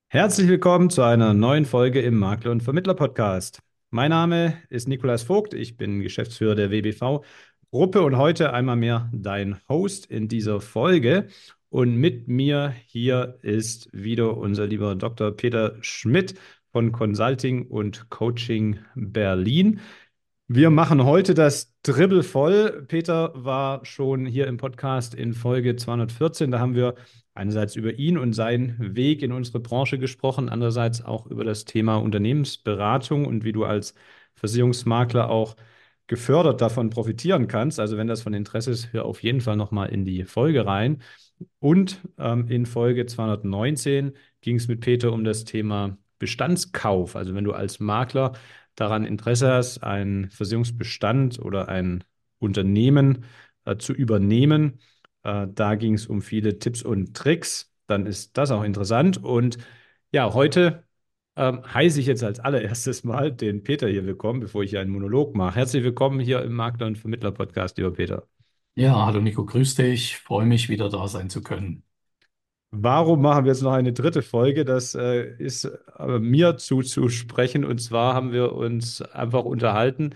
Herzlich willkommen zu einer neuen Folge im Makler- und Vermittler-Podcast. Mein Name ist Nikolas Vogt, ich bin Geschäftsführer der WBV-Gruppe und heute einmal mehr dein Host in dieser Folge. Und mit mir hier ist wieder unser lieber Dr. Peter Schmidt von Consulting und Coaching Berlin. Wir machen heute das Dribbel voll. Peter war schon hier im Podcast in Folge 214. Da haben wir einerseits über ihn und seinen Weg in unsere Branche gesprochen, andererseits auch über das Thema Unternehmensberatung und wie du als Versicherungsmakler auch gefördert davon profitieren kannst. Also wenn das von Interesse ist, hör auf jeden Fall nochmal in die Folge rein. Und in Folge 219 ging es mit Peter um das Thema Bestandskauf. Also wenn du als Makler daran Interesse hast, einen Versicherungsbestand oder ein Unternehmen zu übernehmen, da ging es um viele Tipps und Tricks. Dann ist das auch interessant. Und ja, heute heiße ich jetzt als allererstes mal den Peter hier willkommen, bevor ich hier einen Monolog mache. Herzlich willkommen hier im Makler- und Vermittler-Podcast, lieber Peter. Ja, hallo Nico, grüß dich. Freue mich, wieder da sein zu können. Warum machen wir jetzt noch eine dritte Folge? Das ist mir zuzusprechen. Und zwar haben wir uns einfach unterhalten,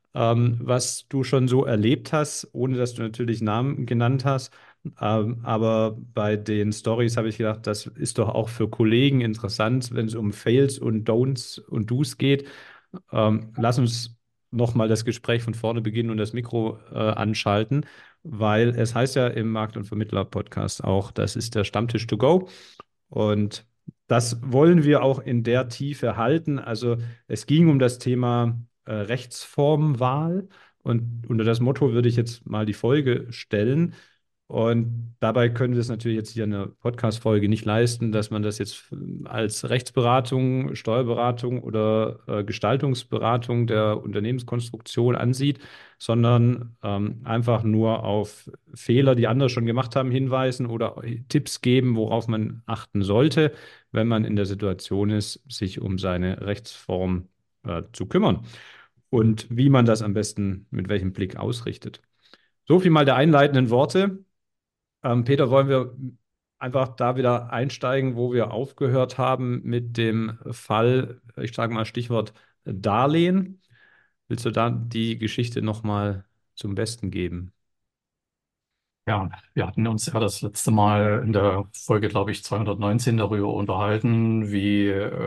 was du schon so erlebt hast, ohne dass du natürlich Namen genannt hast. Aber bei den Stories habe ich gedacht, das ist doch auch für Kollegen interessant, wenn es um Fails und Don'ts und Do's geht. Lass uns nochmal das Gespräch von vorne beginnen und das Mikro anschalten, weil es heißt ja im Markt- und Vermittler-Podcast auch, das ist der Stammtisch to go. Und das wollen wir auch in der Tiefe halten. Also es ging um das Thema Rechtsformwahl und unter das Motto würde ich jetzt mal die Folge stellen. Und dabei können wir es natürlich jetzt hier in der Podcast-Folge nicht leisten, dass man das jetzt als Rechtsberatung, Steuerberatung oder Gestaltungsberatung der Unternehmenskonstruktion ansieht, sondern einfach nur auf Fehler, die andere schon gemacht haben, hinweisen oder Tipps geben, worauf man achten sollte, wenn man in der Situation ist, sich um seine Rechtsform zu kümmern und wie man das am besten mit welchem Blick ausrichtet. So viel mal der einleitenden Worte. Peter, wollen wir einfach da wieder einsteigen, wo wir aufgehört haben mit dem Fall, ich sage mal Stichwort Darlehen. Willst du da die Geschichte nochmal zum Besten geben? Ja, wir hatten uns ja das letzte Mal in der Folge, glaube ich, 219 darüber unterhalten, wie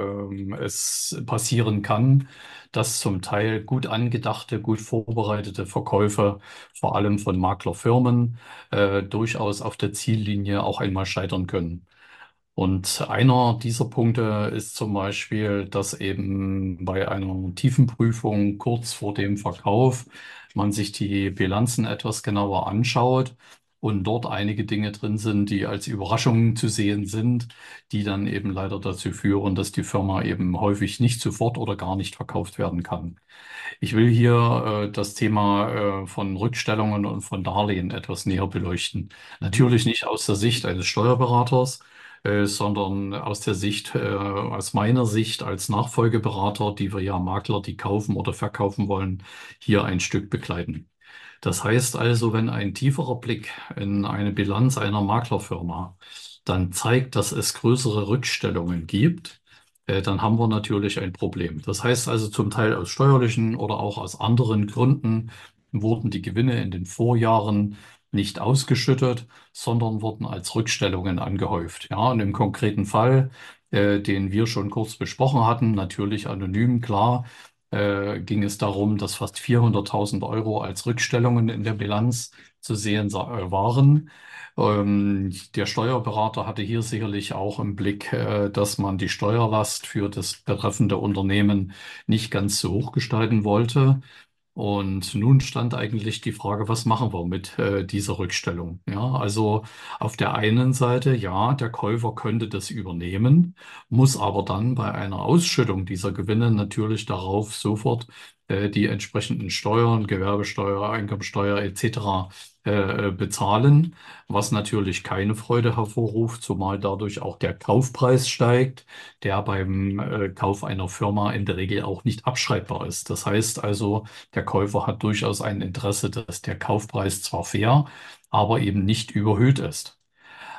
es passieren kann, dass zum Teil gut angedachte, gut vorbereitete Verkäufe, vor allem von Maklerfirmen, durchaus auf der Ziellinie auch einmal scheitern können. Und einer dieser Punkte ist zum Beispiel, dass eben bei einer Tiefenprüfung kurz vor dem Verkauf man sich die Bilanzen etwas genauer anschaut und dort einige Dinge drin sind, die als Überraschungen zu sehen sind, die dann eben leider dazu führen, dass die Firma eben häufig nicht sofort oder gar nicht verkauft werden kann. Ich will hier das Thema von Rückstellungen und von Darlehen etwas näher beleuchten. Mhm. Natürlich nicht aus der Sicht eines Steuerberaters, sondern aus der Sicht, aus meiner Sicht als Nachfolgeberater, die wir ja Makler, die kaufen oder verkaufen wollen, hier ein Stück begleiten. Das heißt also, wenn ein tieferer Blick in eine Bilanz einer Maklerfirma dann zeigt, dass es größere Rückstellungen gibt, dann haben wir natürlich ein Problem. Das heißt also, zum Teil aus steuerlichen oder auch aus anderen Gründen wurden die Gewinne in den Vorjahren nicht ausgeschüttet, sondern wurden als Rückstellungen angehäuft. Ja, und im konkreten Fall, den wir schon kurz besprochen hatten, natürlich anonym, klar, ging es darum, dass fast 400.000 Euro als Rückstellungen in der Bilanz zu sehen waren. Der Steuerberater hatte hier sicherlich auch im Blick, dass man die Steuerlast für das betreffende Unternehmen nicht ganz so hoch gestalten wollte. Und nun stand eigentlich die Frage, was machen wir mit dieser Rückstellung? Ja, also auf der einen Seite, ja, der Käufer könnte das übernehmen, muss aber dann bei einer Ausschüttung dieser Gewinne natürlich darauf sofort die entsprechenden Steuern, Gewerbesteuer, Einkommensteuer etc. Bezahlen, was natürlich keine Freude hervorruft, zumal dadurch auch der Kaufpreis steigt, der beim Kauf einer Firma in der Regel auch nicht abschreibbar ist. Das heißt also, der Käufer hat durchaus ein Interesse, dass der Kaufpreis zwar fair, aber eben nicht überhöht ist.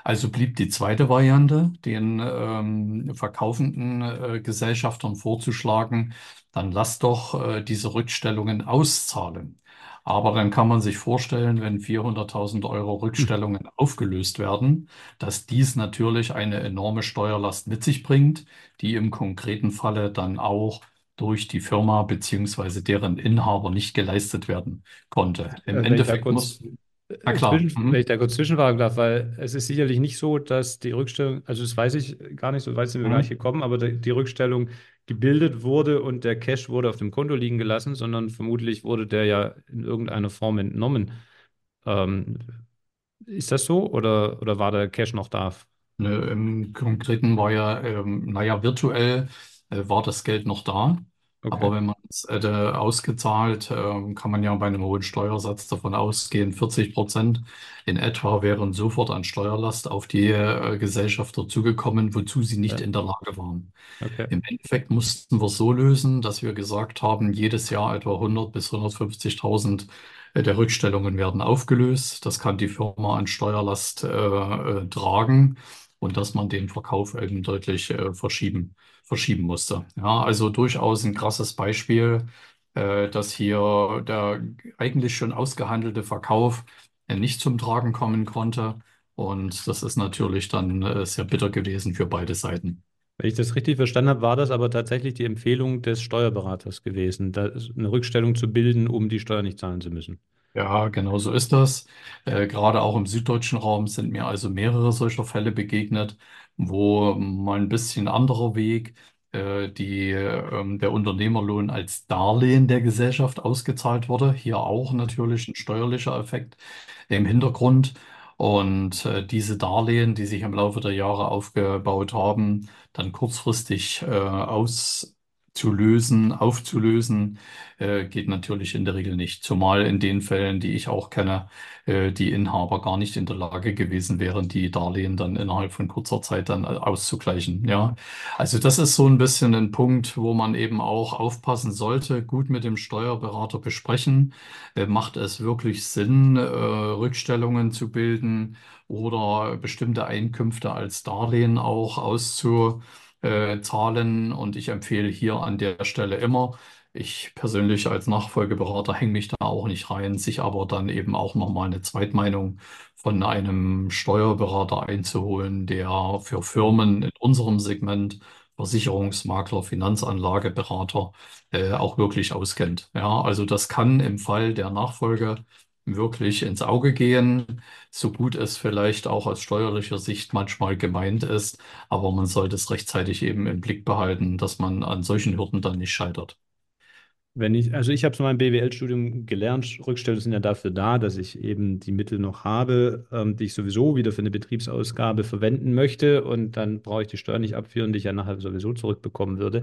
Also blieb die zweite Variante, den verkaufenden Gesellschaftern vorzuschlagen, dann lasst doch diese Rückstellungen auszahlen. Aber dann kann man sich vorstellen, wenn 400.000 Euro Hm. Rückstellungen aufgelöst werden, dass dies natürlich eine enorme Steuerlast mit sich bringt, die im konkreten Falle dann auch durch die Firma beziehungsweise deren Inhaber nicht geleistet werden konnte. Im Wenn ich da Endeffekt kurz muss, na klar. Wenn Mhm. ich da kurz zwischenfragen darf, weil es ist sicherlich nicht so, dass die Rückstellung, also das weiß ich gar nicht, so weit sind wir gar nicht Mhm. gekommen, aber die Rückstellung gebildet wurde und der Cash wurde auf dem Konto liegen gelassen, sondern vermutlich wurde der ja in irgendeiner Form entnommen. Ähm, Ist das so oder war der Cash noch da? Ne, im Konkreten war ja, naja, virtuell war das Geld noch da. Okay, Aber wenn man es hätte ausgezahlt, kann man ja bei einem hohen Steuersatz davon ausgehen, 40% in etwa wären sofort an Steuerlast auf die Gesellschafter zugekommen, wozu sie nicht ja, in der Lage waren. okay. Im Endeffekt mussten wir es so lösen, dass wir gesagt haben, jedes Jahr etwa 100 bis 150.000 der Rückstellungen werden aufgelöst. Das kann die Firma an Steuerlast tragen und dass man den Verkauf eben deutlich verschieben musste. Ja, also durchaus ein krasses Beispiel, dass hier der eigentlich schon ausgehandelte Verkauf nicht zum Tragen kommen konnte. Und das ist natürlich dann sehr bitter gewesen für beide Seiten. Wenn ich das richtig verstanden habe, war das aber tatsächlich die Empfehlung des Steuerberaters gewesen, da eine Rückstellung zu bilden, um die Steuer nicht zahlen zu müssen. Ja, genau so ist das. Gerade auch im süddeutschen Raum sind mir also mehrere solcher Fälle begegnet, wo mal ein bisschen anderer Weg, der Unternehmerlohn als Darlehen der Gesellschaft ausgezahlt wurde. Hier auch natürlich ein steuerlicher Effekt im Hintergrund. Und diese Darlehen, die sich im Laufe der Jahre aufgebaut haben, dann kurzfristig aufzulösen, geht natürlich in der Regel nicht. Zumal in den Fällen, die ich auch kenne, die Inhaber gar nicht in der Lage gewesen wären, die Darlehen dann innerhalb von kurzer Zeit dann auszugleichen. Ja, also das ist so ein bisschen ein Punkt, wo man eben auch aufpassen sollte, gut mit dem Steuerberater besprechen. Macht es wirklich Sinn, Rückstellungen zu bilden oder bestimmte Einkünfte als Darlehen auch auszuzahlen? Und ich empfehle hier an der Stelle immer, ich persönlich als Nachfolgeberater hänge mich da auch nicht rein, sich aber dann eben auch nochmal eine Zweitmeinung von einem Steuerberater einzuholen, der für Firmen in unserem Segment, Versicherungsmakler, Finanzanlageberater, auch wirklich auskennt. Ja, also das kann im Fall der Nachfolge wirklich ins Auge gehen, so gut es vielleicht auch aus steuerlicher Sicht manchmal gemeint ist, aber man sollte es rechtzeitig eben im Blick behalten, dass man an solchen Hürden dann nicht scheitert. Also ich habe es in meinem BWL-Studium gelernt, Rückstellungen sind ja dafür da, dass ich eben die Mittel noch habe, die ich sowieso wieder für eine Betriebsausgabe verwenden möchte und dann brauche ich die Steuer nicht abführen, die ich ja nachher sowieso zurückbekommen würde.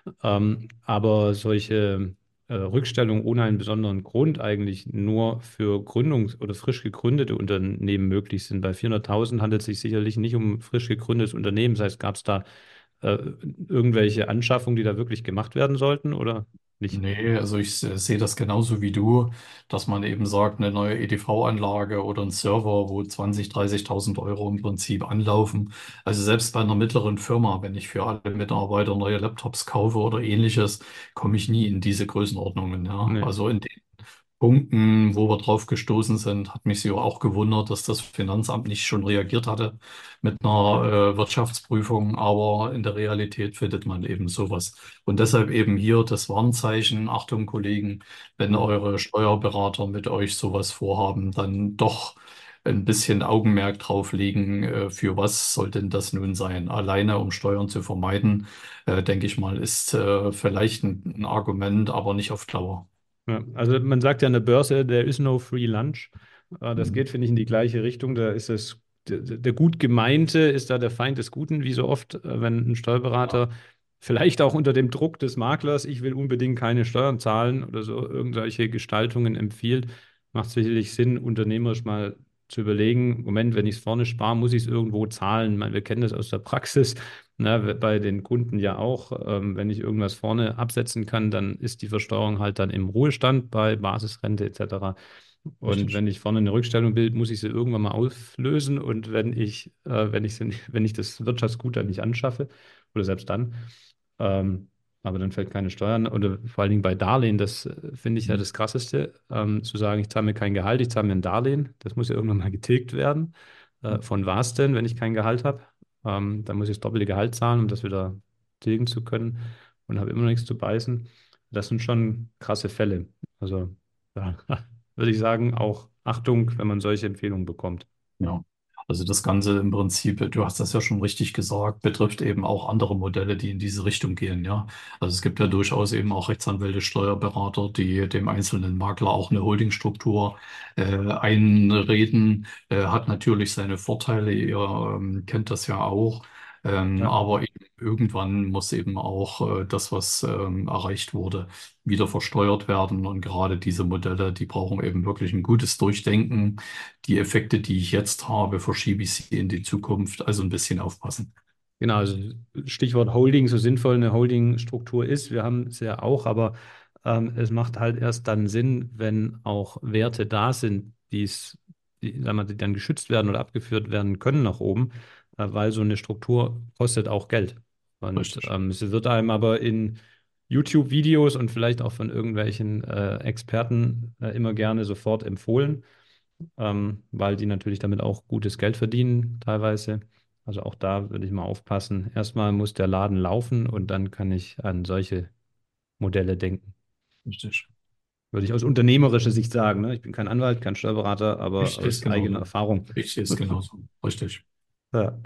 Aber solche Rückstellungen ohne einen besonderen Grund eigentlich nur für oder frisch gegründete Unternehmen möglich sind. Bei 400.000 handelt es sich sicherlich nicht um ein frisch gegründetes Unternehmen. Das heißt, gab es da äh, irgendwelche Anschaffungen, die da wirklich gemacht werden sollten oder nicht? Nee, also ich sehe das genauso wie du, dass man eben sagt, eine neue EDV-Anlage oder ein Server, wo 20.000, 30.000 Euro im Prinzip anlaufen. Also selbst bei einer mittleren Firma, wenn ich für alle Mitarbeiter neue Laptops kaufe oder ähnliches, komme ich nie in diese Größenordnungen. Ja. Nee. Also in Punkten, wo wir drauf gestoßen sind, hat mich sie auch gewundert, dass das Finanzamt nicht schon reagiert hatte mit einer Wirtschaftsprüfung. Aber in der Realität findet man eben sowas. Und deshalb eben hier das Warnzeichen. Achtung, Kollegen, wenn Hm. eure Steuerberater mit euch sowas vorhaben, dann doch ein bisschen Augenmerk drauf legen, für was soll denn das nun sein? Alleine um Steuern zu vermeiden, denke ich mal, ist vielleicht ein Argument, aber nicht auf Dauer. Ja, also man sagt ja an der Börse, there is no free lunch. Das Mhm. geht, finde ich, in die gleiche Richtung. Da ist der gut gemeinte ist da der Feind des Guten, wie so oft, wenn ein Ja. Steuerberater vielleicht auch unter dem Druck des Maklers, ich will unbedingt keine Steuern zahlen oder so irgendwelche Gestaltungen empfiehlt, macht es sicherlich Sinn, unternehmerisch mal zu überlegen, Moment, wenn ich es vorne spare, muss ich es irgendwo zahlen. Ich meine, wir kennen das aus der Praxis. Ne, bei den Kunden ja auch, wenn ich irgendwas vorne absetzen kann, dann ist die Versteuerung halt dann im Ruhestand bei Basisrente etc. Und Richtig. wenn ich vorne eine Rückstellung bilde, muss ich sie irgendwann mal auflösen. Und wenn ich das Wirtschaftsgut dann nicht anschaffe, oder selbst dann, ähm, aber dann fällt keine Steuern. Oder vor allen Dingen bei Darlehen, das finde ich ja Mhm. das Krasseste, zu sagen, ich zahle mir kein Gehalt, ich zahle mir ein Darlehen. Das muss ja irgendwann mal getilgt werden. Von was denn, wenn ich kein Gehalt habe? Dann muss ich das doppelte Gehalt zahlen, um das wieder tilgen zu können und habe immer noch nichts zu beißen. Das sind schon krasse Fälle. Also da würde ich sagen, auch Achtung, wenn man solche Empfehlungen bekommt. Ja, also das Ganze im Prinzip, du hast das ja schon richtig gesagt, betrifft eben auch andere Modelle, die in diese Richtung gehen, ja. Also es gibt ja durchaus eben auch Rechtsanwälte, Steuerberater, die dem einzelnen Makler auch eine Holdingstruktur einreden. Hat natürlich seine Vorteile, ihr kennt das ja auch. Ja. Aber eben irgendwann muss eben auch das, was erreicht wurde, wieder versteuert werden. Und gerade diese Modelle, die brauchen eben wirklich ein gutes Durchdenken. Die Effekte, die ich jetzt habe, verschiebe ich sie in die Zukunft. Also ein bisschen aufpassen. Genau, also Stichwort Holding, so sinnvoll eine Holdingstruktur ist. Wir haben es ja auch, aber es macht halt erst dann Sinn, wenn auch Werte da sind, sagen wir, die dann geschützt werden oder abgeführt werden können nach oben, weil so eine Struktur kostet auch Geld. Und Richtig. es wird einem aber in YouTube-Videos und vielleicht auch von irgendwelchen Experten immer gerne sofort empfohlen, weil die natürlich damit auch gutes Geld verdienen teilweise. Also auch da würde ich mal aufpassen. Erstmal muss der Laden laufen und dann kann ich an solche Modelle denken. Richtig. Würde ich aus unternehmerischer Sicht sagen. Ne? Ich bin kein Anwalt, kein Steuerberater, aber Richtig ist aus eigener genauso. Erfahrung. Richtig ist genauso. Richtig. Ja.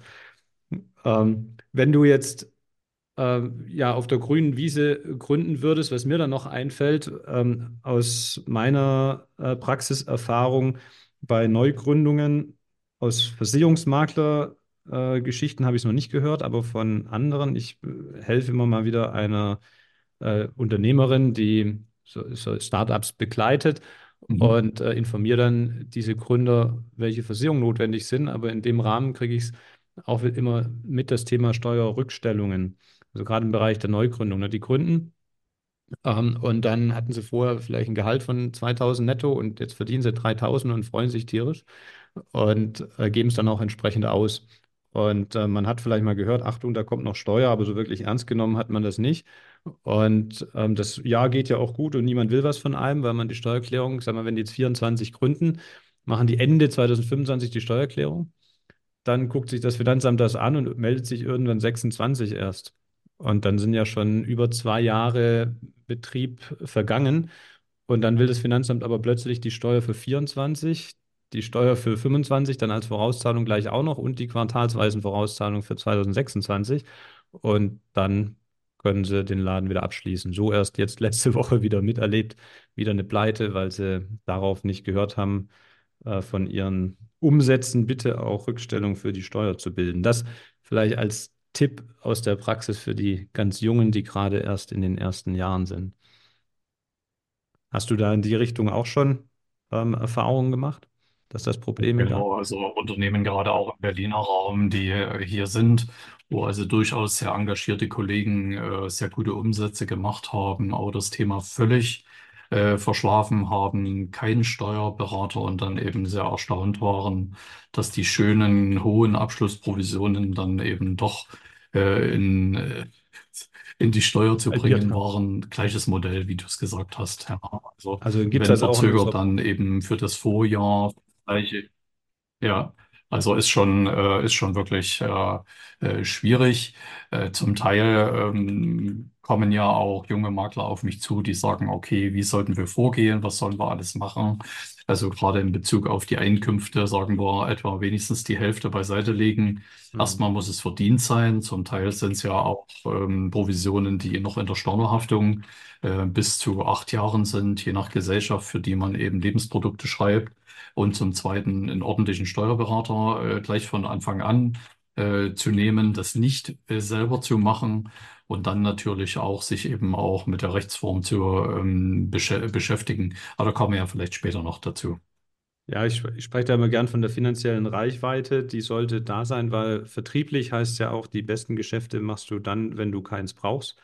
Wenn du jetzt ja, auf der grünen Wiese gründen würdest, was mir dann noch einfällt, aus meiner Praxiserfahrung bei Neugründungen, aus Versicherungsmakler-Geschichten habe ich es noch nicht gehört, aber von anderen. Ich helfe immer mal wieder einer Unternehmerin, die so Startups begleitet Mhm. und informiere dann diese Gründer, welche Versicherungen notwendig sind. Aber in dem Rahmen kriege ich es auch immer mit das Thema Steuerrückstellungen. Also gerade im Bereich der Neugründung. Ne? Die gründen und dann hatten sie vorher vielleicht ein Gehalt von 2000 netto und jetzt verdienen sie 3000 und freuen sich tierisch und geben es dann auch entsprechend aus. Und man hat vielleicht mal gehört, Achtung, da kommt noch Steuer, aber so wirklich ernst genommen hat man das nicht. Und das Jahr geht ja auch gut und niemand will was von einem, weil man die Steuererklärung, sag mal, wenn die jetzt 24 gründen, machen die Ende 2025 die Steuererklärung. Dann guckt sich das Finanzamt das an und meldet sich irgendwann 26 erst. Und dann sind ja schon über 2 Jahre Betrieb vergangen. Und dann will das Finanzamt aber plötzlich die Steuer für 24, die Steuer für 25 dann als Vorauszahlung gleich auch noch und die quartalsweisen Vorauszahlungen für 2026. Und dann können sie den Laden wieder abschließen. So erst jetzt letzte Woche wieder miterlebt, wieder eine Pleite, weil sie darauf nicht gehört haben, von ihren Umsätzen bitte auch Rückstellung für die Steuer zu bilden. Das vielleicht als Tipp aus der Praxis für die ganz Jungen, die gerade erst in den ersten Jahren sind. Hast du da in die Richtung auch schon Erfahrungen gemacht, dass das Probleme gab? Genau, also Unternehmen gerade auch im Berliner Raum, die hier sind, wo also durchaus sehr engagierte Kollegen sehr gute Umsätze gemacht haben, aber das Thema völlig verschlafen haben, keinen Steuerberater und dann eben sehr erstaunt waren, dass die schönen hohen Abschlussprovisionen dann eben doch in die Steuer zu Halbiert bringen haben. waren. Gleiches Modell, wie du es gesagt hast. Ja. Also Also gibt es wenn das auch in verzögert, unserer, dann eben für das Vorjahr gleiche. Ja, also ist schon wirklich schwierig. Zum Teil kommen ja auch junge Makler auf mich zu, die sagen, okay, wie sollten wir vorgehen? Was sollen wir alles machen? Also gerade in Bezug auf die Einkünfte sagen wir etwa wenigstens die Hälfte beiseite legen. hm. Erstmal muss es verdient sein. Zum Teil sind es ja auch Provisionen, die noch in der Stornohaftung bis zu 8 Jahren sind, je nach Gesellschaft, für die man eben Lebensprodukte schreibt. Und zum Zweiten einen ordentlichen Steuerberater gleich von Anfang an zu nehmen, das nicht selber zu machen und dann natürlich auch sich eben auch mit der Rechtsform zu beschäftigen. Aber da kommen wir ja vielleicht später noch dazu. Ja, ich spreche da immer gern von der finanziellen Reichweite. Die sollte da sein, weil vertrieblich heißt ja auch, die besten Geschäfte machst du dann, wenn du keins brauchst.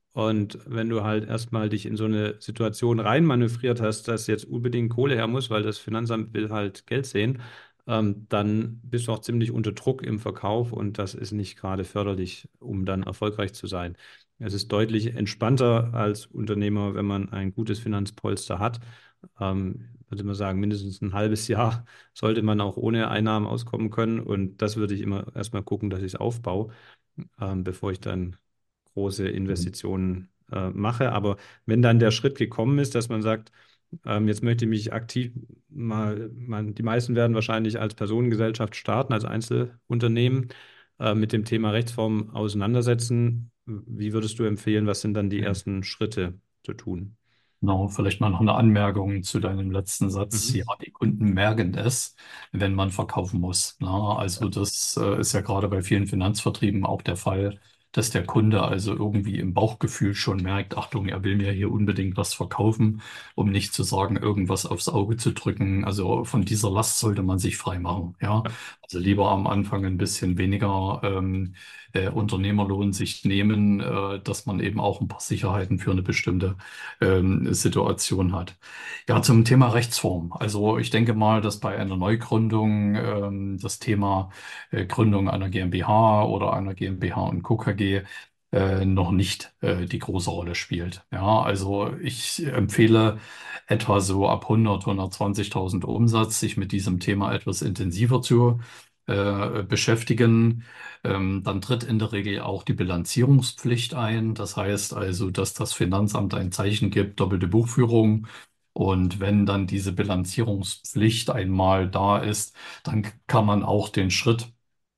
Und wenn du halt erstmal dich in so eine Situation reinmanövriert hast, dass jetzt unbedingt Kohle her muss, weil das Finanzamt will halt Geld sehen, dann bist du auch ziemlich unter Druck im Verkauf und das ist nicht gerade förderlich, um dann erfolgreich zu sein. Es ist deutlich entspannter als Unternehmer, wenn man ein gutes Finanzpolster hat. Würde man sagen, mindestens ein halbes Jahr sollte man auch ohne Einnahmen auskommen können und das würde ich immer erstmal gucken, dass ich es aufbaue, bevor ich dann große Investitionen mache. Aber wenn dann der Schritt gekommen ist, dass man sagt, jetzt möchte ich mich aktiv die meisten werden wahrscheinlich als Personengesellschaft starten, als Einzelunternehmen, mit dem Thema Rechtsform auseinandersetzen. Wie würdest du empfehlen, was sind dann die ersten Schritte zu tun? Genau, vielleicht mal noch eine Anmerkung zu deinem letzten Satz. Ja, Mhm. die Kunden merken es, wenn man verkaufen muss. Na, also das ist ja gerade bei vielen Finanzvertrieben auch der Fall, dass der Kunde also irgendwie im Bauchgefühl schon merkt, Achtung, er will mir hier unbedingt was verkaufen, um nicht zu sagen, irgendwas aufs Auge zu drücken. Also von dieser Last sollte man sich frei machen. Ja, Ja. also lieber am Anfang ein bisschen weniger Unternehmerlohn sich nehmen, dass man eben auch ein paar Sicherheiten für eine bestimmte Situation hat. Ja, zum Thema Rechtsform. Also ich denke mal, dass bei einer Neugründung das Thema Gründung einer GmbH oder einer GmbH und Co. KG noch nicht die große Rolle spielt. Ja, also ich empfehle etwa so ab 100, 120.000 Umsatz, sich mit diesem Thema etwas intensiver zu beschäftigen. Dann tritt in der Regel auch die Bilanzierungspflicht ein. Das heißt also, dass das Finanzamt ein Zeichen gibt, doppelte Buchführung. Und wenn dann diese Bilanzierungspflicht einmal da ist, dann kann man auch den Schritt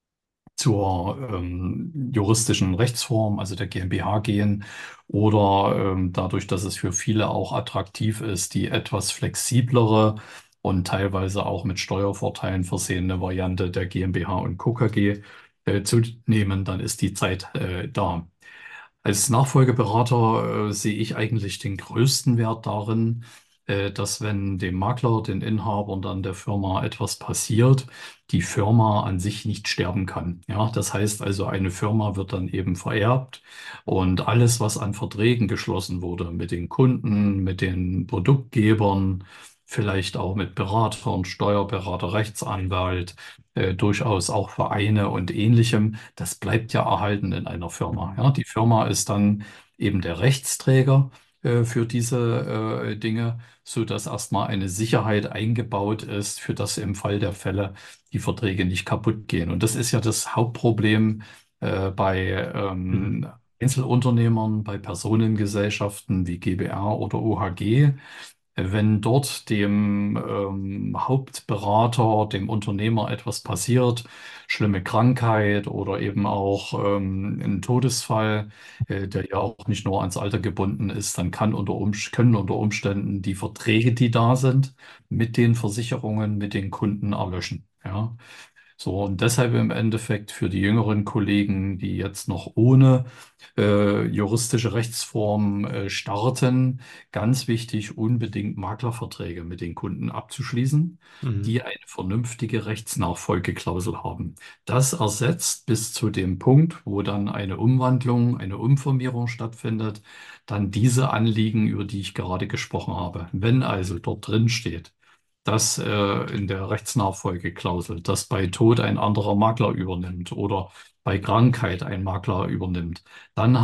zur juristischen Rechtsform, also der GmbH gehen oder dadurch, dass es für viele auch attraktiv ist, die etwas flexiblere und teilweise auch mit Steuervorteilen versehene Variante der GmbH und Co. KG zu nehmen, dann ist die Zeit da. Als Nachfolgeberater sehe ich eigentlich den größten Wert darin, dass wenn dem Makler, den Inhabern dann der Firma etwas passiert, die Firma an sich nicht sterben kann. Ja, das heißt also, eine Firma wird dann eben vererbt und alles, was an Verträgen geschlossen wurde mit den Kunden, mit den Produktgebern, vielleicht auch mit Beratern, Steuerberater, Rechtsanwalt, durchaus auch Vereine und Ähnlichem, das bleibt ja erhalten in einer Firma. Mhm. Ja, die Firma ist dann eben der Rechtsträger für diese Dinge, so dass erstmal eine Sicherheit eingebaut ist, für das im Fall der Fälle die Verträge nicht kaputt gehen. Und das ist ja das Hauptproblem bei Mhm. Einzelunternehmern, bei Personengesellschaften wie GbR oder OHG. Wenn dort dem Hauptberater, dem Unternehmer etwas passiert, schlimme Krankheit oder eben auch ein Todesfall, der ja auch nicht nur ans Alter gebunden ist, dann können unter Umständen die Verträge, die da sind, mit den Versicherungen, mit den Kunden erlöschen. Ja. So, und deshalb im Endeffekt für die jüngeren Kollegen, die jetzt noch ohne juristische Rechtsform starten, ganz wichtig, unbedingt Maklerverträge mit den Kunden abzuschließen, Mhm. die eine vernünftige Rechtsnachfolgeklausel haben. Das ersetzt bis zu dem Punkt, wo dann eine Umwandlung, eine Umfirmierung stattfindet, dann diese Anliegen, über die ich gerade gesprochen habe. Wenn also dort drin steht, dass in der Rechtsnachfolgeklausel, dass bei Tod ein anderer Makler übernimmt oder bei Krankheit ein Makler übernimmt, dann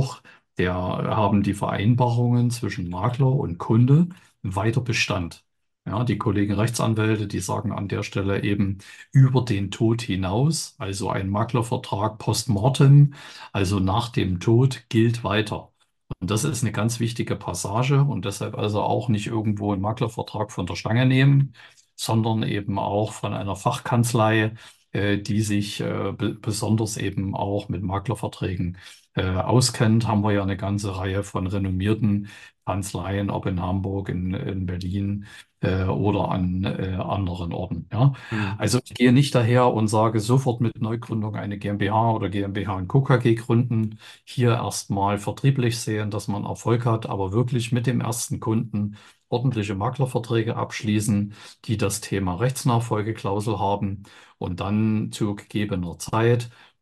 haben die Vereinbarungen zwischen Makler und Kunde weiter Bestand. Ja, die Kollegen Rechtsanwälte, die sagen an der Stelle eben über den Tod hinaus, also ein Maklervertrag post mortem, also nach dem Tod gilt weiter. Und das ist eine ganz wichtige Passage und deshalb also auch nicht irgendwo einen Maklervertrag von der Stange nehmen, sondern eben auch von einer Fachkanzlei, die sich besonders eben auch mit Maklerverträgen auskennt. Haben wir ja eine ganze Reihe von renommierten Kanzleien, ob in Hamburg, in Berlin oder an anderen Orten. Ja. Mhm. Also ich gehe nicht daher und sage sofort mit Neugründung eine GmbH oder GmbH und Co. KG gründen, hier erstmal vertrieblich sehen, dass man Erfolg hat, aber wirklich mit dem ersten Kunden ordentliche Maklerverträge abschließen, die das Thema Rechtsnachfolgeklausel haben und dann zu gegebener Zeit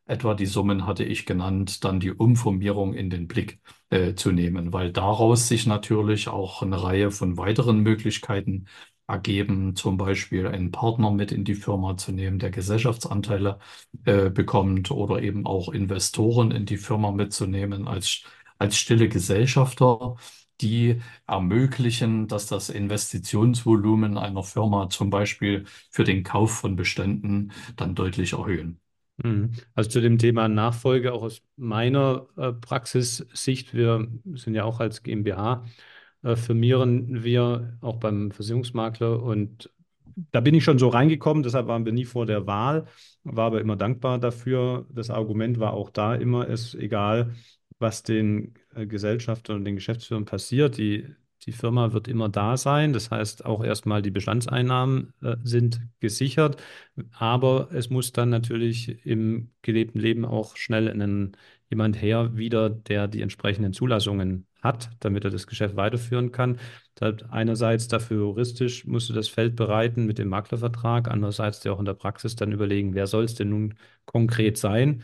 etwa die Summen hatte ich genannt, dann die Umformierung in den Blick zu nehmen, weil daraus sich natürlich auch eine Reihe von weiteren Möglichkeiten ergeben, zum Beispiel einen Partner mit in die Firma zu nehmen, der Gesellschaftsanteile bekommt oder eben auch Investoren in die Firma mitzunehmen als stille Gesellschafter, die ermöglichen, dass das Investitionsvolumen einer Firma zum Beispiel für den Kauf von Beständen dann deutlich erhöhen. Mhm. Also zu dem Thema Nachfolge, auch aus meiner Praxissicht, wir sind ja auch als GmbH, firmieren wir auch beim Versicherungsmakler und da bin ich schon so reingekommen, deshalb waren wir nie vor der Wahl, war aber immer dankbar dafür. Das Argument war auch da immer, es ist egal, was den Gesellschaftern und den Geschäftsführern passiert, die Firma wird immer da sein. Das heißt, auch erstmal die Bestandseinnahmen sind gesichert. Aber es muss dann natürlich im gelebten Leben auch schnell jemand her, wieder, der die entsprechenden Zulassungen hat, damit er das Geschäft weiterführen kann. Deshalb einerseits dafür juristisch musst du das Feld bereiten mit dem Maklervertrag, andererseits dir auch in der Praxis dann überlegen, wer soll es denn nun konkret sein?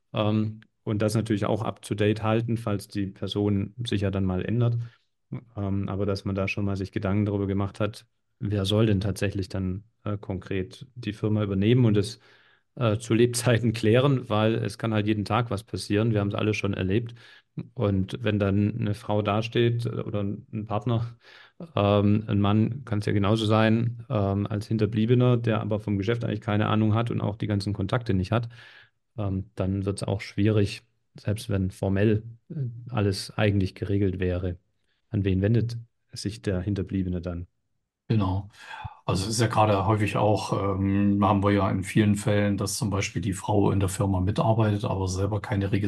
Und das natürlich auch up-to-date halten, falls die Person sich ja dann mal ändert. Aber dass man da schon mal sich Gedanken darüber gemacht hat, wer soll denn tatsächlich dann konkret die Firma übernehmen und es zu Lebzeiten klären, weil es kann halt jeden Tag was passieren. Wir haben es alle schon erlebt. Und wenn dann eine Frau dasteht oder ein Partner, ein Mann kann es ja genauso sein, als Hinterbliebener, der aber vom Geschäft eigentlich keine Ahnung hat und auch die ganzen Kontakte nicht hat, dann wird es auch schwierig, selbst wenn formell alles eigentlich geregelt wäre. An wen wendet sich der Hinterbliebene dann? Genau. Also es ist ja gerade häufig auch, haben wir ja in vielen Fällen, dass zum Beispiel die Frau in der Firma mitarbeitet, aber selber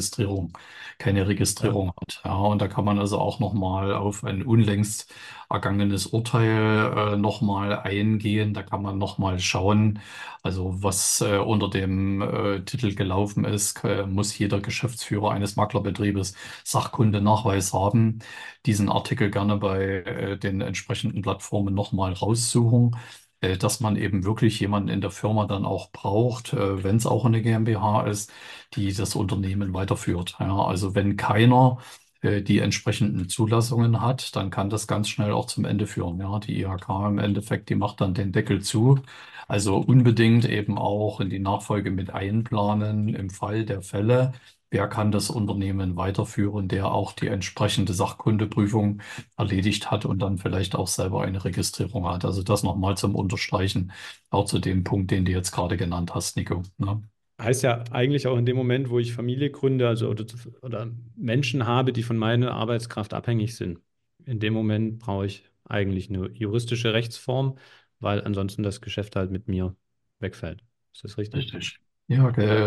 keine Ja. Registrierung hat. Ja, und da kann man also auch nochmal auf ein unlängst ergangenes Urteil nochmal eingehen. Da kann man nochmal schauen, also was unter dem Titel gelaufen ist, muss jeder Geschäftsführer eines Maklerbetriebes Sachkundenachweis haben. Diesen Artikel gerne bei den entsprechenden Plattformen nochmal raussuchen, dass man eben wirklich jemanden in der Firma dann auch braucht, wenn es auch eine GmbH ist, die das Unternehmen weiterführt. Ja, also wenn keiner die entsprechenden Zulassungen hat, dann kann das ganz schnell auch zum Ende führen. Ja, die IHK im Endeffekt, die macht dann den Deckel zu. Also unbedingt eben auch in die Nachfolge mit einplanen im Fall der Fälle. Wer kann das Unternehmen weiterführen, der auch die entsprechende Sachkundeprüfung erledigt hat und dann vielleicht auch selber eine Registrierung hat. Also das nochmal zum Unterstreichen, auch zu dem Punkt, den du jetzt gerade genannt hast, Nico. Ne? Heißt ja eigentlich auch in dem Moment, wo ich Familie gründe, also oder Menschen habe, die von meiner Arbeitskraft abhängig sind. In dem Moment brauche ich eigentlich eine juristische Rechtsform, weil ansonsten das Geschäft halt mit mir wegfällt. Ist das richtig? Richtig. Ja, Ja.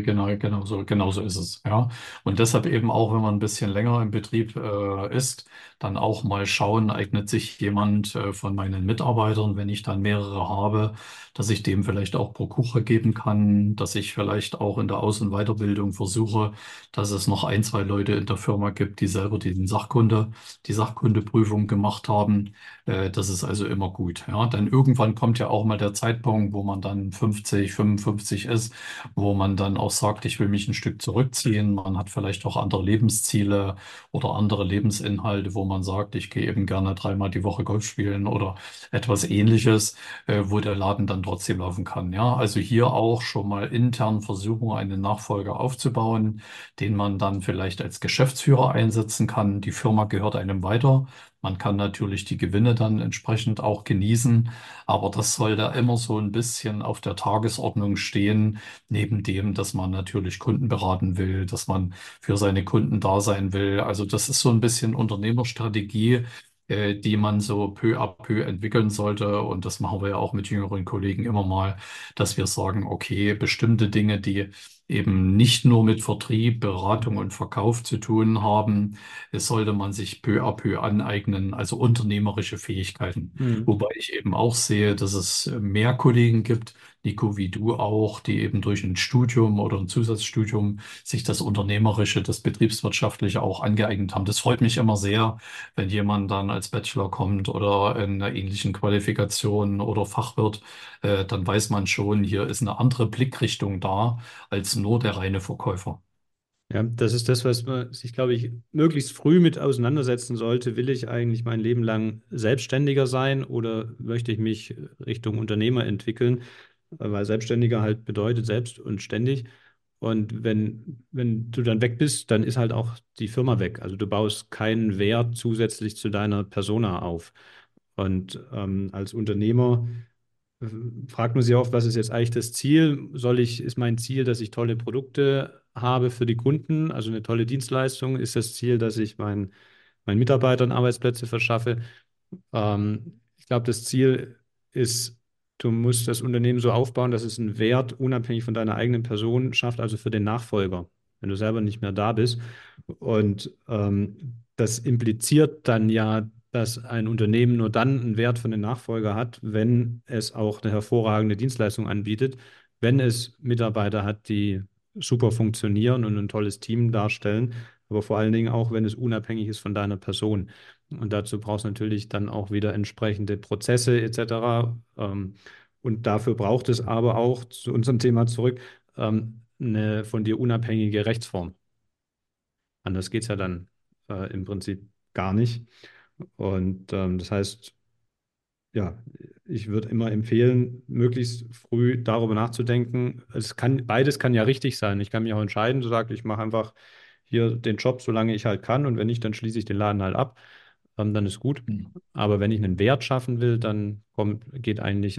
genau so ist es. Ja. Und deshalb eben auch, wenn man ein bisschen länger im Betrieb ist, dann auch mal schauen, eignet sich jemand von meinen Mitarbeitern, wenn ich dann mehrere habe, dass ich dem vielleicht auch Prokura geben kann, dass ich vielleicht auch in der Aus- und Weiterbildung versuche, dass es noch ein, zwei Leute in der Firma gibt, die selber die Sachkundeprüfung gemacht haben. Das ist also immer gut. Ja. Denn irgendwann kommt ja auch mal der Zeitpunkt, wo man dann 50, 55 ist, wo man dann auch sagt, ich will mich ein Stück zurückziehen. Man hat vielleicht auch andere Lebensziele oder andere Lebensinhalte, wo man sagt, ich gehe eben gerne dreimal die Woche Golf spielen oder etwas Ähnliches, wo der Laden dann trotzdem laufen kann. Ja, also hier auch schon mal intern versuchen, einen Nachfolger aufzubauen, den man dann vielleicht als Geschäftsführer einsetzen kann. Die Firma gehört einem weiter. Man kann natürlich die Gewinne dann entsprechend auch genießen, aber das soll da immer so ein bisschen auf der Tagesordnung stehen, neben dem, dass man natürlich Kunden beraten will, dass man für seine Kunden da sein will. Also das ist so ein bisschen Unternehmerstrategie, die man so peu à peu entwickeln sollte. Und das machen wir ja auch mit jüngeren Kollegen immer mal, dass wir sagen, okay, bestimmte Dinge, die eben nicht nur mit Vertrieb, Beratung und Verkauf zu tun haben, es sollte man sich peu à peu aneignen, also unternehmerische Fähigkeiten. Mhm. Wobei ich eben auch sehe, dass es mehr Kollegen gibt, Nico, wie du auch, die eben durch ein Studium oder ein Zusatzstudium sich das Unternehmerische, das Betriebswirtschaftliche auch angeeignet haben. Das freut mich immer sehr, wenn jemand dann als Bachelor kommt oder in einer ähnlichen Qualifikation oder Fachwirt, dann weiß man schon, hier ist eine andere Blickrichtung da als als nur der reine Verkäufer. Ja, das ist das, was man sich, glaube ich, möglichst früh mit auseinandersetzen sollte. Will ich eigentlich mein Leben lang selbstständiger sein oder möchte ich mich Richtung Unternehmer entwickeln? Weil Selbstständiger halt bedeutet selbst und ständig. Und wenn du dann weg bist, dann ist halt auch die Firma weg. Also du baust keinen Wert zusätzlich zu deiner Persona auf. Und als Unternehmer fragt man sich oft, was ist jetzt eigentlich das Ziel? Ist mein Ziel, dass ich tolle Produkte habe für die Kunden, also eine tolle Dienstleistung? Ist das Ziel, dass ich meinen Mitarbeitern Arbeitsplätze verschaffe? Ich glaube, das Ziel ist, du musst das Unternehmen so aufbauen, dass es einen Wert unabhängig von deiner eigenen Person schafft, also für den Nachfolger, wenn du selber nicht mehr da bist. Und das impliziert dann ja, dass ein Unternehmen nur dann einen Wert für den Nachfolger hat, wenn es auch eine hervorragende Dienstleistung anbietet, wenn es Mitarbeiter hat, die super funktionieren und ein tolles Team darstellen, aber vor allen Dingen auch, wenn es unabhängig ist von deiner Person. Und dazu brauchst du natürlich dann auch wieder entsprechende Prozesse etc. Und dafür braucht es aber auch, zu unserem Thema zurück, eine von dir unabhängige Rechtsform. Anders geht es ja dann im Prinzip gar nicht. Und das heißt, ja, ich würde immer empfehlen, möglichst früh darüber nachzudenken. Beides kann ja richtig sein. Ich kann mich auch entscheiden, zu sagen, ich mache einfach hier den Job, solange ich halt kann. Und wenn nicht, dann schließe ich den Laden halt ab. Dann ist gut. Hm. Aber wenn ich einen Wert schaffen will, dann geht eigentlich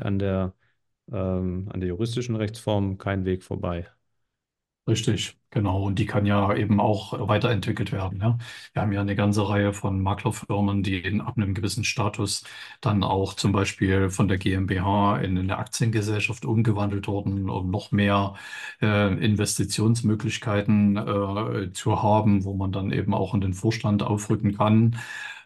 an der juristischen Rechtsform kein Weg vorbei. Richtig, genau. Und die kann ja eben auch weiterentwickelt werden. Ja. Wir haben ja eine ganze Reihe von Maklerfirmen, die ab einem gewissen Status dann auch zum Beispiel von der GmbH in eine Aktiengesellschaft umgewandelt wurden, um noch mehr Investitionsmöglichkeiten zu haben, wo man dann eben auch in den Vorstand aufrücken kann.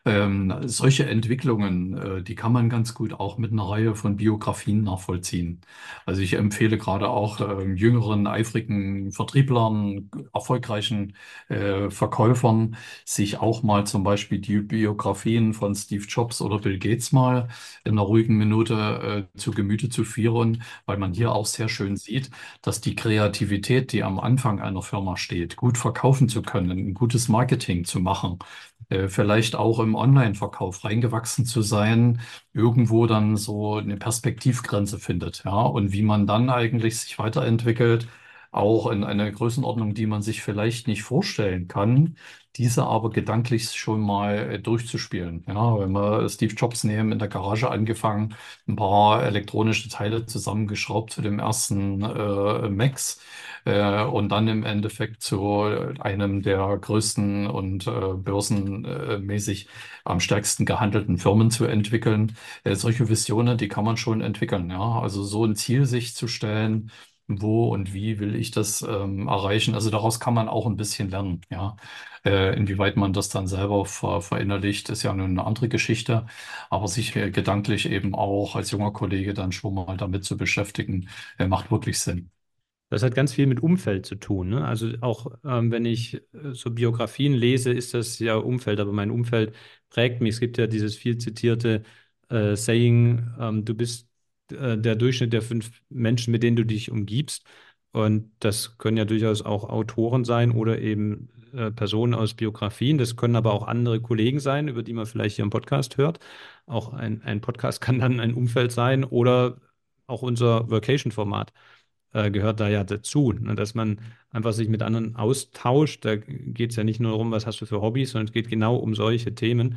Solche Entwicklungen, die kann man ganz gut auch mit einer Reihe von Biografien nachvollziehen. Also ich empfehle gerade auch jüngeren, eifrigen Vertrieblern, erfolgreichen Verkäufern, sich auch mal zum Beispiel die Biografien von Steve Jobs oder Bill Gates mal in einer ruhigen Minute zu Gemüte zu führen, weil man hier auch sehr schön sieht, dass die Kreativität, die am Anfang einer Firma steht, gut verkaufen zu können, ein gutes Marketing zu machen, vielleicht auch im Online-Verkauf reingewachsen zu sein, irgendwo dann so eine Perspektivgrenze findet, ja, und wie man dann eigentlich sich weiterentwickelt, auch in einer Größenordnung, die man sich vielleicht nicht vorstellen kann, diese aber gedanklich schon mal durchzuspielen. Ja, wenn wir Steve Jobs nehmen, in der Garage angefangen, ein paar elektronische Teile zusammengeschraubt zu dem ersten Macs und dann im Endeffekt zu einem der größten und börsenmäßig am stärksten gehandelten Firmen zu entwickeln. Solche Visionen, die kann man schon entwickeln, ja. Also so ein Ziel sich zu stellen, wo und wie will ich das erreichen? Also daraus kann man auch ein bisschen lernen, ja. Inwieweit man das dann selber verinnerlicht, ist ja nur eine andere Geschichte. Aber sich gedanklich eben auch als junger Kollege dann schon mal damit zu beschäftigen, macht wirklich Sinn. Das hat ganz viel mit Umfeld zu tun, ne? Also auch wenn ich so Biografien lese, ist das ja Umfeld, aber mein Umfeld prägt mich. Es gibt ja dieses viel zitierte Saying, du bist der Durchschnitt der 5 Menschen, mit denen du dich umgibst. Und das können ja durchaus auch Autoren sein oder eben Personen aus Biografien. Das können aber auch andere Kollegen sein, über die man vielleicht hier im Podcast hört. Auch ein Podcast kann dann ein Umfeld sein oder auch unser Workation-Format gehört da ja dazu, ne? Dass man einfach sich mit anderen austauscht. Da geht es ja nicht nur darum, was hast du für Hobbys, sondern es geht genau um solche Themen.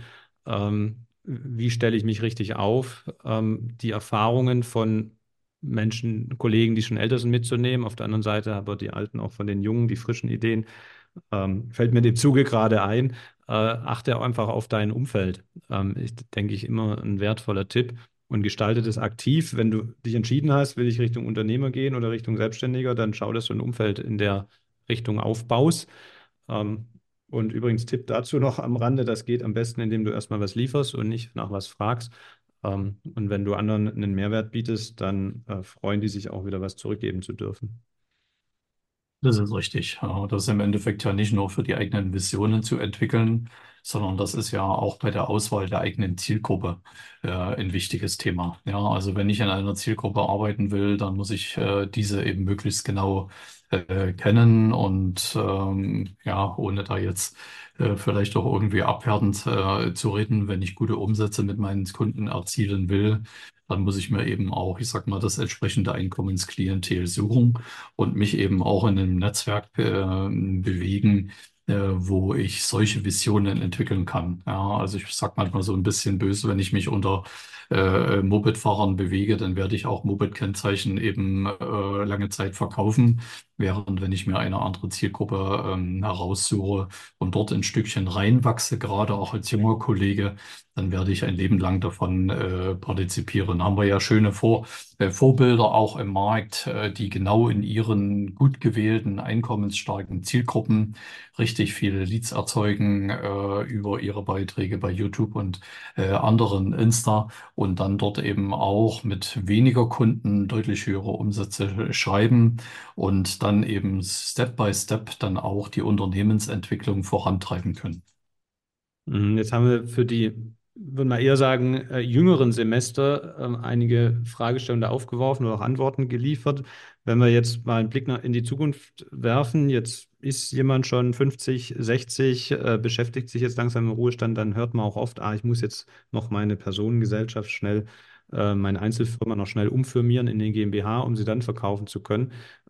Wie stelle ich mich richtig auf? Die Erfahrungen von Menschen, Kollegen, die schon älter sind, mitzunehmen. Auf der anderen Seite aber die Alten auch von den Jungen, die frischen Ideen. Fällt mir in dem Zuge gerade ein. Achte einfach auf dein Umfeld. Denke ich, immer ein wertvoller Tipp und gestalte das aktiv. Wenn du dich entschieden hast, will ich Richtung Unternehmer gehen oder Richtung Selbstständiger, dann schau, dass du ein Umfeld in der Richtung aufbaust. Ähm, und übrigens Tipp dazu noch am Rande, das geht am besten, indem du erstmal was lieferst und nicht nach was fragst. Und wenn du anderen einen Mehrwert bietest, dann freuen die sich auch wieder was zurückgeben zu dürfen. Das ist richtig. Ja, das ist im Endeffekt ja nicht nur für die eigenen Visionen zu entwickeln, sondern das ist ja auch bei der Auswahl der eigenen Zielgruppe ein wichtiges Thema. Ja, also wenn ich in einer Zielgruppe arbeiten will, dann muss ich diese eben möglichst genau kennen und ja, ohne da jetzt vielleicht auch irgendwie abwertend zu reden, wenn ich gute Umsätze mit meinen Kunden erzielen will, dann muss ich mir eben auch, ich sag mal, das entsprechende Einkommensklientel suchen und mich eben auch in einem Netzwerk bewegen, wo ich solche Visionen entwickeln kann. Ja, also ich sag manchmal so ein bisschen böse, wenn ich mich unter Moped-Fahrern bewege, dann werde ich auch Moped-Kennzeichen eben lange Zeit verkaufen. Während wenn ich mir eine andere Zielgruppe heraussuche und dort ein Stückchen reinwachse, gerade auch als junger Kollege, dann werde ich ein Leben lang davon partizipieren. Haben wir ja schöne Vorbilder auch im Markt, die genau in ihren gut gewählten, einkommensstarken Zielgruppen richtig viele Leads erzeugen über ihre Beiträge bei YouTube und anderen Insta und dann dort eben auch mit weniger Kunden deutlich höhere Umsätze schreiben und dann eben Step by Step dann auch die Unternehmensentwicklung vorantreiben können. Jetzt haben wir für die, würde man eher sagen, jüngeren Semester einige Fragestellungen da aufgeworfen oder auch Antworten geliefert. Wenn wir jetzt mal einen Blick in die Zukunft werfen, jetzt ist jemand schon 50, 60, beschäftigt sich jetzt langsam im Ruhestand, dann hört man auch oft, ich muss jetzt noch meine Personengesellschaft schnell, meine Einzelfirma noch schnell umfirmieren in den GmbH, um sie dann verkaufen zu können.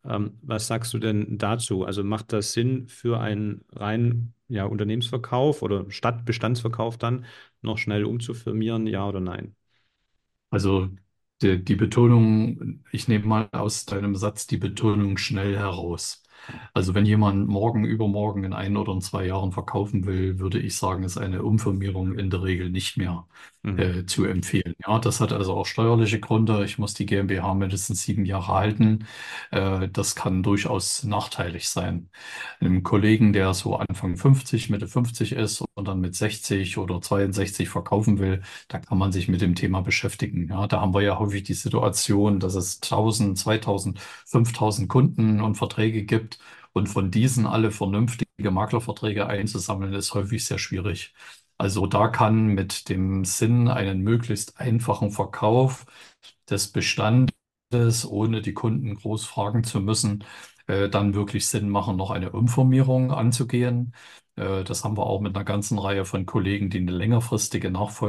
Was sagst du denn dazu? Also macht das Sinn für einen rein ja, Unternehmensverkauf oder Stadtbestandsverkauf dann noch schnell umzufirmieren, ja oder nein? Also die Betonung, ich nehme mal aus deinem Satz die Betonung schnell heraus. Also wenn jemand morgen, übermorgen in 1 oder 2 Jahren verkaufen will, würde ich sagen, ist eine Umfirmierung in der Regel nicht mehr Mhm. zu empfehlen. Ja, das hat also auch steuerliche Gründe. Ich muss die GmbH mindestens 7 Jahre halten. Das kann durchaus nachteilig sein. Einem Kollegen, der so Anfang 50, Mitte 50 ist und dann mit 60 oder 62 verkaufen will, da kann man sich mit dem Thema beschäftigen. Ja, da haben wir ja häufig die Situation, dass es 1000, 2000, 5000 Kunden und Verträge gibt. Und von diesen alle vernünftige Maklerverträge einzusammeln, ist häufig sehr schwierig. Also da kann mit dem Sinn, einen möglichst einfachen Verkauf des Bestandes, ohne die Kunden groß fragen zu müssen, dann wirklich Sinn machen, noch eine Umformierung anzugehen. Das haben wir auch mit einer ganzen Reihe von Kollegen, die eine längerfristige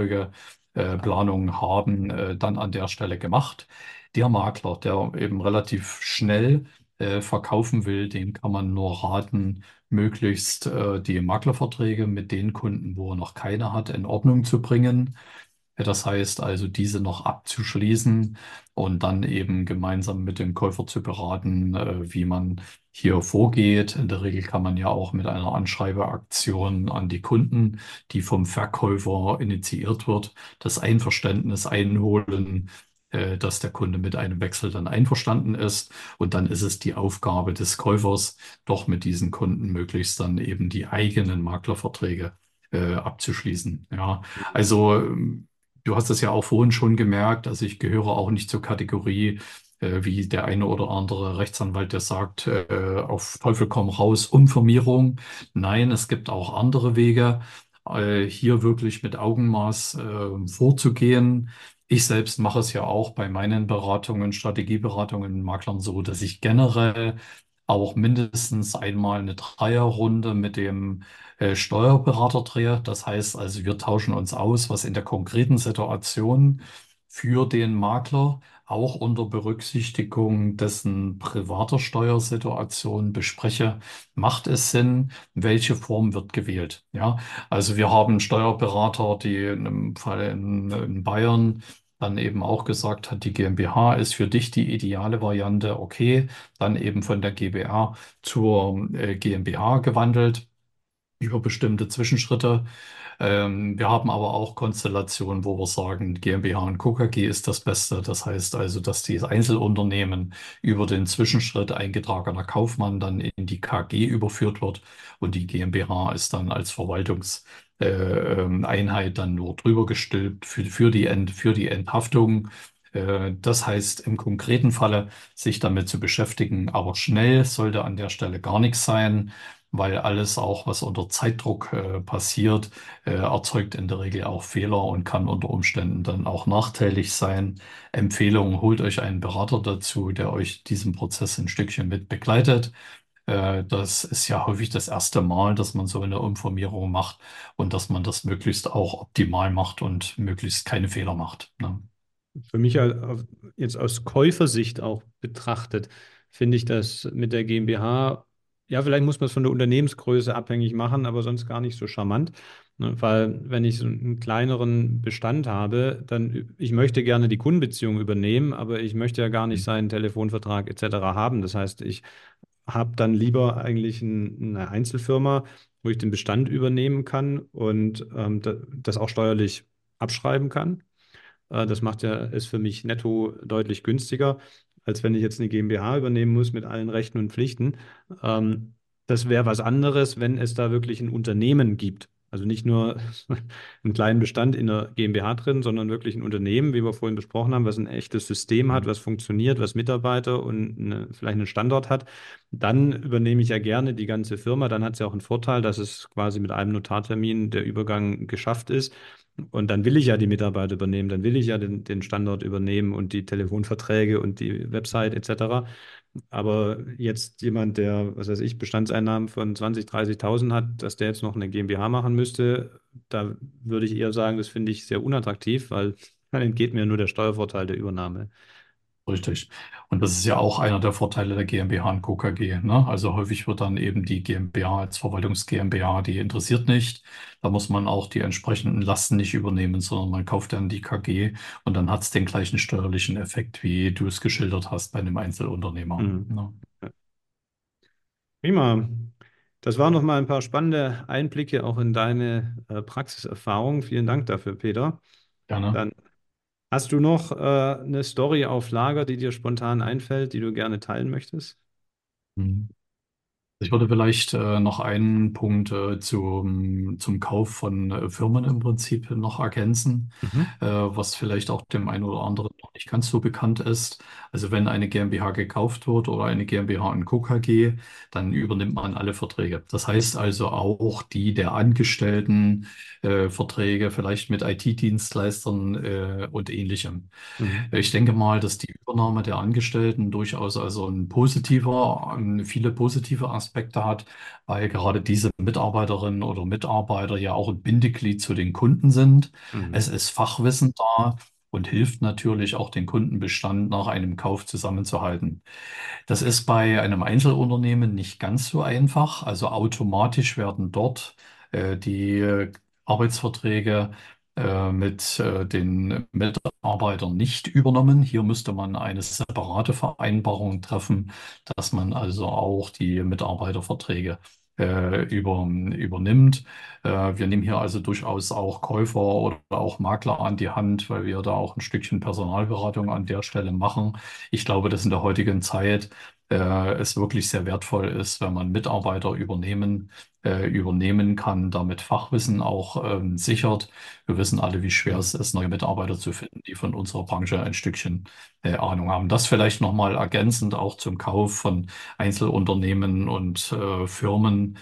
Nachfolgeplanung haben, dann an der Stelle gemacht. Der Makler, der eben relativ schnell verkaufen will, dem kann man nur raten, möglichst die Maklerverträge mit den Kunden, wo er noch keine hat, in Ordnung zu bringen. Das heißt also, diese noch abzuschließen und dann eben gemeinsam mit dem Käufer zu beraten, wie man hier vorgeht. In der Regel kann man ja auch mit einer Anschreibeaktion an die Kunden, die vom Verkäufer initiiert wird, das Einverständnis einholen, dass der Kunde mit einem Wechsel dann einverstanden ist. Und dann ist es die Aufgabe des Käufers, doch mit diesen Kunden möglichst dann eben die eigenen Maklerverträge abzuschließen. Ja, also du hast es ja auch vorhin schon gemerkt, also ich gehöre auch nicht zur Kategorie, wie der eine oder andere Rechtsanwalt, der sagt, auf Teufel komm raus, Umfirmierung. Nein, es gibt auch andere Wege, hier wirklich mit Augenmaß vorzugehen. Ich selbst mache es ja auch bei meinen Beratungen, Strategieberatungen, Maklern so, dass ich generell auch mindestens einmal eine Dreierrunde mit dem Steuerberater drehe. Das heißt also, wir tauschen uns aus, was in der konkreten Situation für den Makler auch unter Berücksichtigung dessen privater Steuersituation bespreche. Macht es Sinn? Welche Form wird gewählt? Ja, also wir haben Steuerberater, die in einem Fall in Bayern dann eben auch gesagt hat, die GmbH ist für dich die ideale Variante. Okay, dann eben von der GbR zur GmbH gewandelt über bestimmte Zwischenschritte. Wir haben aber auch Konstellationen, wo wir sagen, GmbH und Co. KG ist das Beste. Das heißt also, dass die Einzelunternehmen über den Zwischenschritt eingetragener Kaufmann dann in die KG überführt wird und die GmbH ist dann als Verwaltungseinheit dann nur drüber gestülpt für die Enthaftung. Das heißt, im konkreten Falle sich damit zu beschäftigen, aber schnell sollte an der Stelle gar nichts sein, weil alles auch, was unter Zeitdruck passiert, erzeugt in der Regel auch Fehler und kann unter Umständen dann auch nachteilig sein. Empfehlung, holt euch einen Berater dazu, der euch diesen Prozess ein Stückchen mit begleitet. Das ist ja häufig das erste Mal, dass man so eine Umformierung macht und dass man das möglichst auch optimal macht und möglichst keine Fehler macht. Ne? Für mich jetzt aus Käufersicht auch betrachtet, finde ich das mit der GmbH, ja, vielleicht muss man es von der Unternehmensgröße abhängig machen, aber sonst gar nicht so charmant. Ne? Weil wenn ich so einen kleineren Bestand habe, dann, ich möchte gerne die Kundenbeziehung übernehmen, aber ich möchte ja gar nicht seinen Telefonvertrag etc. haben. Das heißt, ich habe dann lieber eigentlich eine Einzelfirma, wo ich den Bestand übernehmen kann und das auch steuerlich abschreiben kann. Das macht ja es für mich netto deutlich günstiger, als wenn ich jetzt eine GmbH übernehmen muss mit allen Rechten und Pflichten. Ähm, Das wäre was anderes, wenn es da wirklich ein Unternehmen gibt. Also nicht nur einen kleinen Bestand in der GmbH drin, sondern wirklich ein Unternehmen, wie wir vorhin besprochen haben, was ein echtes System hat, was funktioniert, was Mitarbeiter und vielleicht einen Standort hat. Dann übernehme ich ja gerne die ganze Firma. Dann hat es ja auch einen Vorteil, dass es quasi mit einem Notartermin der Übergang geschafft ist. Und dann will ich ja die Mitarbeiter übernehmen, dann will ich ja den Standort übernehmen und die Telefonverträge und die Website etc. Aber jetzt jemand, der, was weiß ich, Bestandseinnahmen von 20.000, 30.000 hat, dass der jetzt noch eine GmbH machen müsste, da würde ich eher sagen, das finde ich sehr unattraktiv, weil dann entgeht mir nur der Steuervorteil der Übernahme. Richtig. Und das ist ja auch einer der Vorteile der GmbH und Co. KG. Ne? Also häufig wird dann eben die GmbH als Verwaltungs GmbH, die interessiert nicht. Da muss man auch die entsprechenden Lasten nicht übernehmen, sondern man kauft dann die KG und dann hat es den gleichen steuerlichen Effekt, wie du es geschildert hast bei einem Einzelunternehmer. Mhm. Ne? Ja. Prima. Das waren noch mal ein paar spannende Einblicke auch in deine Praxiserfahrung. Vielen Dank dafür, Peter. Gerne. Dann hast du noch eine Story auf Lager, die dir spontan einfällt, die du gerne teilen möchtest? Mhm. Ich würde vielleicht noch einen Punkt zum Kauf von Firmen im Prinzip noch ergänzen, Mhm. was vielleicht auch dem einen oder anderen noch nicht ganz so bekannt ist. Also wenn eine GmbH gekauft wird oder eine GmbH und Co. KG, dann übernimmt man alle Verträge. Das heißt also auch die der Angestellten, Verträge vielleicht mit IT-Dienstleistern und Ähnlichem. Mhm. Ich denke mal, dass die Übernahme der Angestellten durchaus also viele positive Aspekte hat, weil gerade diese Mitarbeiterinnen oder Mitarbeiter ja auch ein Bindeglied zu den Kunden sind. Es Mhm. ist Fachwissen da und hilft natürlich auch den Kundenbestand nach einem Kauf zusammenzuhalten. Das ist bei einem Einzelunternehmen nicht ganz so einfach. Also automatisch werden dort die Arbeitsverträge mit den Mitarbeitern nicht übernommen. Hier müsste man eine separate Vereinbarung treffen, dass man also auch die Mitarbeiterverträge übernimmt. Wir nehmen hier also durchaus auch Käufer oder auch Makler an die Hand, weil wir da auch ein Stückchen Personalberatung an der Stelle machen. Ich glaube, dass in der heutigen Zeit es wirklich sehr wertvoll ist, wenn man Mitarbeiter übernehmen kann, damit Fachwissen auch sichert. Wir wissen alle, wie schwer es ist, neue Mitarbeiter zu finden, die von unserer Branche ein Stückchen Ahnung haben. Das vielleicht nochmal ergänzend auch zum Kauf von Einzelunternehmen und Firmen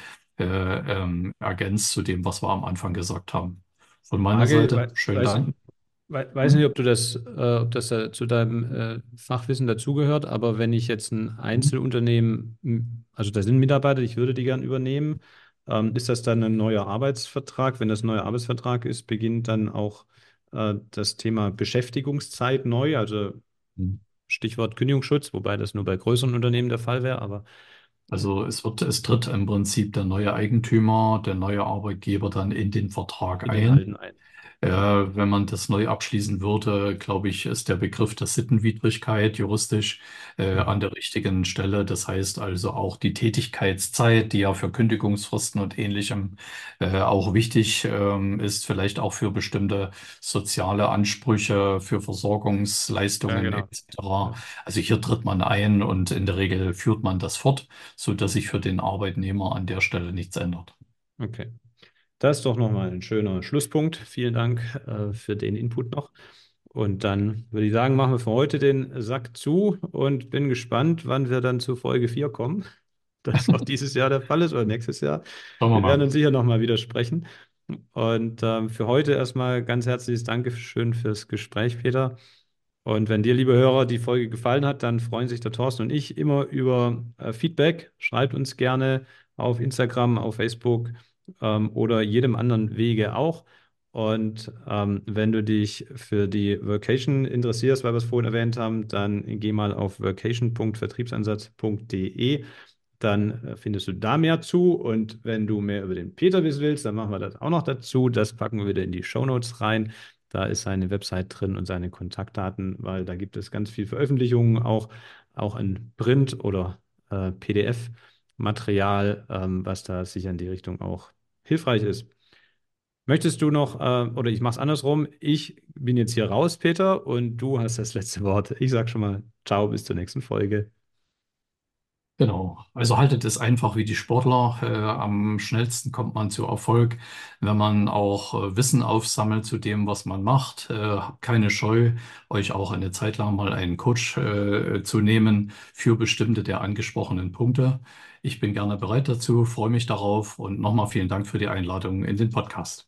ergänzt zu dem, was wir am Anfang gesagt haben. Von meiner Frage, Seite, schönen Dank. weiß nicht, ob das zu deinem Fachwissen dazugehört, aber wenn ich jetzt ein Mhm. Einzelunternehmen, also da sind Mitarbeiter, ich würde die gern übernehmen, ist das dann ein neuer Arbeitsvertrag? Wenn das ein neuer Arbeitsvertrag ist, beginnt dann auch das Thema Beschäftigungszeit neu, also Mhm. Stichwort Kündigungsschutz, wobei das nur bei größeren Unternehmen der Fall wäre, aber Also es tritt im Prinzip der neue Eigentümer, der neue Arbeitgeber dann in den Vertrag in den ein. alten ein. Wenn man das neu abschließen würde, glaube ich, ist der Begriff der Sittenwidrigkeit juristisch an Mhm. der richtigen Stelle. Das heißt also auch die Tätigkeitszeit, die ja für Kündigungsfristen und Ähnlichem auch wichtig ist, vielleicht auch für bestimmte soziale Ansprüche, für Ja, Versorgungsleistungen genau. etc. Ja. Also hier tritt man ein und in der Regel führt man das fort, so dass sich für den Arbeitnehmer an der Stelle nichts ändert. Okay. Das ist doch nochmal ein schöner Schlusspunkt. Vielen Dank für den Input noch. Und dann würde ich sagen, machen wir für heute den Sack zu und bin gespannt, wann wir dann zu Folge 4 kommen. das auch dieses Jahr der Fall ist oder nächstes Jahr. Schauen wir Wir werden mal. uns sicher nochmal widersprechen. Und für heute erstmal ganz herzliches Dankeschön fürs Gespräch, Peter. Und wenn dir, liebe Hörer, die Folge gefallen hat, dann freuen sich der Thorsten und ich immer über Feedback. Schreibt uns gerne auf Instagram, auf Facebook oder jedem anderen Wege auch. Und wenn du dich für die Workation interessierst, weil wir es vorhin erwähnt haben, dann geh mal auf workation.vertriebsansatz.de. Dann findest du da mehr zu. Und wenn du mehr über den Peter wissen willst, dann machen wir das auch noch dazu. Das packen wir wieder in die Shownotes rein. Da ist seine Website drin und seine Kontaktdaten, weil da gibt es ganz viel Veröffentlichungen, auch in Print oder PDF-Material, was da sicher in die Richtung auch hilfreich ist. Möchtest du noch, oder ich mache es andersrum, ich bin jetzt hier raus, Peter, und du hast das letzte Wort. Ich sage schon mal, ciao, bis zur nächsten Folge. Genau. Also haltet es einfach wie die Sportler. Am schnellsten kommt man zu Erfolg, wenn man auch Wissen aufsammelt zu dem, was man macht. Habt keine Scheu, euch auch eine Zeit lang mal einen Coach zu nehmen für bestimmte der angesprochenen Punkte. Ich bin gerne bereit dazu, freue mich darauf und nochmal vielen Dank für die Einladung in den Podcast.